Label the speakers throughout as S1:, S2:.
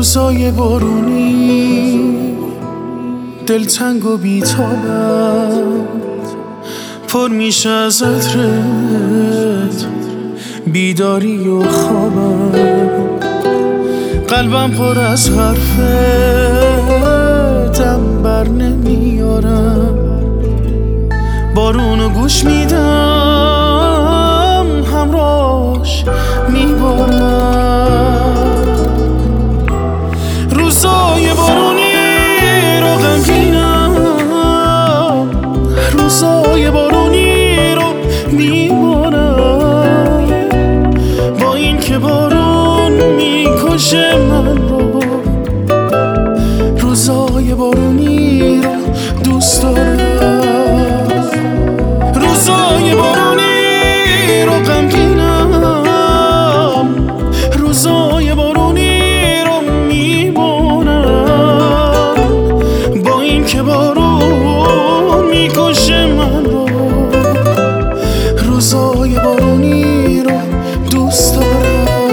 S1: روزای بارونی دلتنگ و بی‌تابم، پر میشه از عطرت بیداری و خوابم. قلبم پر از حرفتم بر نمیارم. بارونو گوش میدم همراهش میبارم. روزای بارونی رو غمگینم، روزای بارونی رو میبارم. با این که بارون میکشه من رو، روزای بارونی رو دوست دارم. روزای بارونی رو غمگینم، روزای بارونی رو میبارم. با این که بارون میکشه من رو، روزای بارونی رو دوست دارم.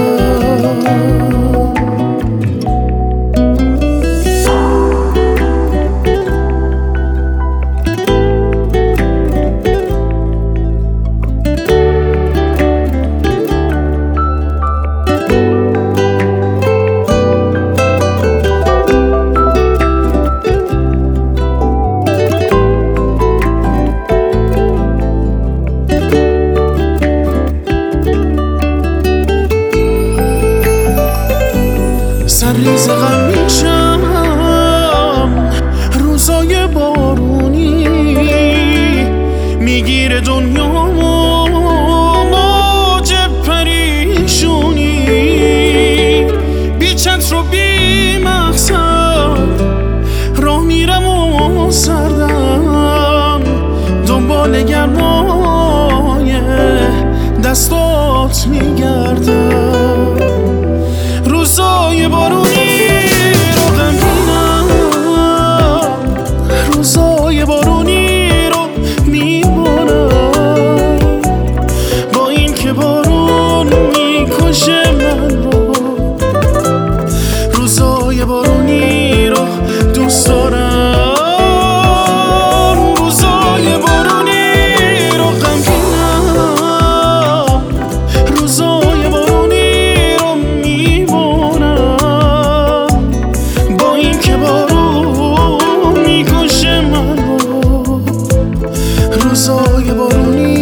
S1: سرریز غم میشم روزای بارونی، میگیره دنیامو موج پریشونی. بی چتر و بی مقصد راه میرم و سردم، دنبال گرمای دستات میگردم. روزای بارونی رو غمگینم، روزای بارونی رو میبارم. با این که بارون میکشه من رو، روزای بارونی رو دوست دارم. روزای بارونی رو غمگینم، روزای بارونی رو میبارم. با این که بارون میکشه من رو، روزای بارونی